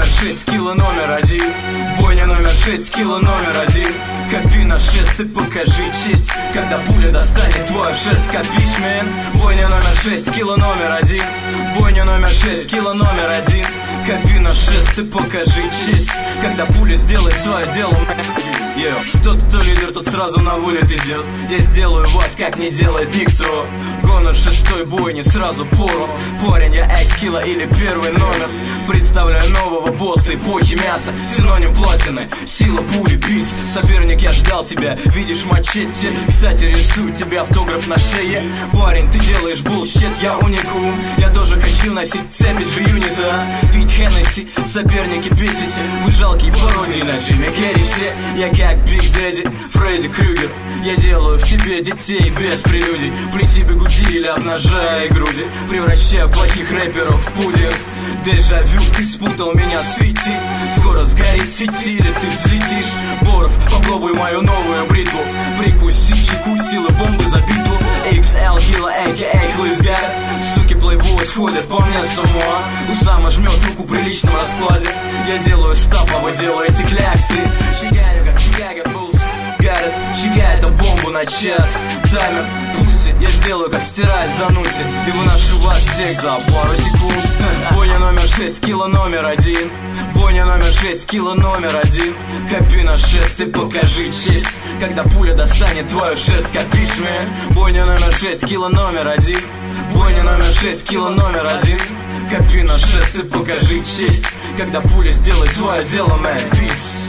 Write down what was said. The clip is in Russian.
номер 6, кило номер 1. Бойня номер 6, кило номер 1. Копи на 6, ты покажи честь, когда пуля достанет твой шест, копишь, мэн. Бойня номер 6, кило номер 1. Бойня номер 6, кило номер 1. Копи на 6, ты покажи честь, когда пуля сделает свое дело, мэн. Тот, кто лидер, тот сразу на вылет идет. Я сделаю вас, как не делает никто. Гонор шестой бойни, сразу пору. Парень, я экс-килла или первый номер. Представляю нового босса эпохи мяса. Синоним платины, сила пули, бис. Соперник, я ждал тебя, видишь мачете. Кстати, рисую тебе автограф на шее. Парень, ты делаешь булщит, я уникум. Я тоже хочу носить цепи G-юнита. Пить Хеннесси, соперники бесите. Вы жалкие пародии на Джимми Керри все. Я как Биг Дэдди, Фредди Крюгер. Я делаю в тебе детей без прелюдий. Плети бегуди или обнажая груди. Превращая плохих рэперов в пудинг. Дежавю, ты спутал меня с Фити. Скоро сгорит фитиль, и ты взлетишь. Боров, попробуй мою новую бритву. Прикуси чеку, силы бомбы за битву. XL, Килла, a.k.a. Хлызгар. Суки плейбой сходят по мне с ума. Усама жмет руку при личном раскладе. Я делаю став, а вы делаете кляксы. Шагаю как Chicago Bulls. Гаррет, чекай эту бомбу на час. Таймер, пуси, я сделаю как стирать зануси. И выношу вас всех за пару секунд. Бойня номер 6, кило номер 1. Бойня номер 6, кило номер 1. Копи на 6, ты покажи честь, когда пуля достанет твою шерсть, копишь, мэн. Бойня номер 6, кило номер 1. Бойня номер 6, кило номер 1. Копи на 6, ты покажи честь, когда пуля сделает свое дело, мэн. Peace.